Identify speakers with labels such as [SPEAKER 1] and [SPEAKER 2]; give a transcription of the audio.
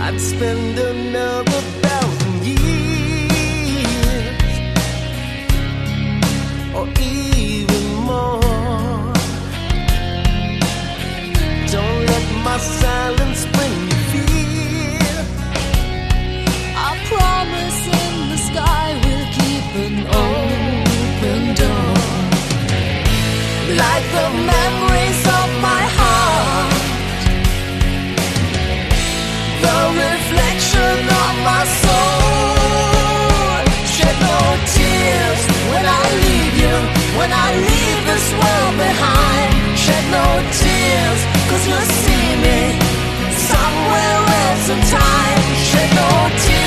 [SPEAKER 1] I'd spend another 1,000 years or even more. Don't let my silence bring you fear.
[SPEAKER 2] I promise in the sky we'll keep an open door. Like the memories of my heart, the reflection of my soul. Shed no tears when I leave you, when I leave this world behind. Shed no tears, 'cause you'll see me somewhere else in time. Shed no tears.